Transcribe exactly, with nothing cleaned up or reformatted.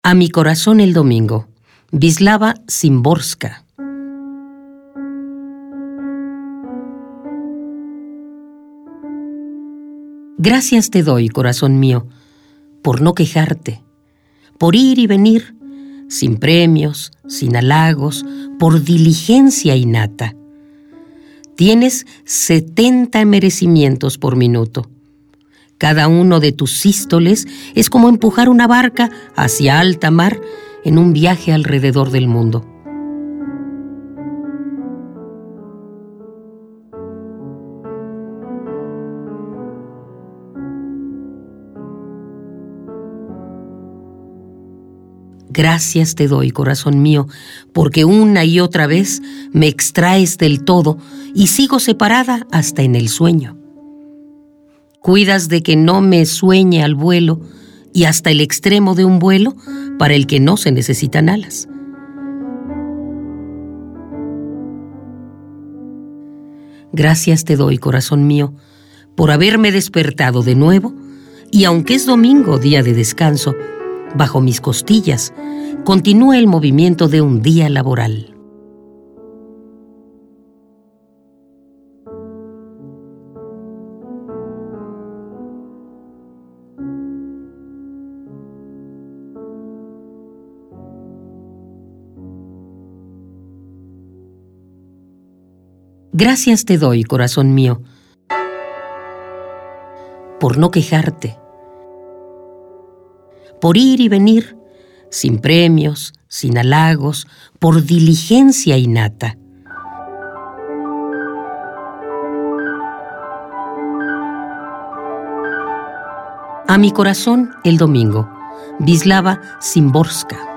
A mi corazón el domingo, Wisława Szymborska. Gracias te doy, corazón mío, por no quejarte, por ir y venir, sin premios, sin halagos, por diligencia innata. Tienes setenta merecimientos por minuto. Cada uno de tus sístoles es como empujar una barca hacia alta mar en un viaje alrededor del mundo. Gracias te doy, corazón mío, porque una y otra vez me extraes del todo y sigo separada hasta en el sueño. Cuidas de que no me sueñe al vuelo y hasta el extremo de un vuelo para el que no se necesitan alas. Gracias te doy, corazón mío, por haberme despertado de nuevo y aunque es domingo, día de descanso, bajo mis costillas continúa el movimiento de un día laboral. Gracias te doy, corazón mío, por no quejarte, por ir y venir, sin premios, sin halagos, por diligencia innata. A mi corazón el domingo, Wisława Szymborska.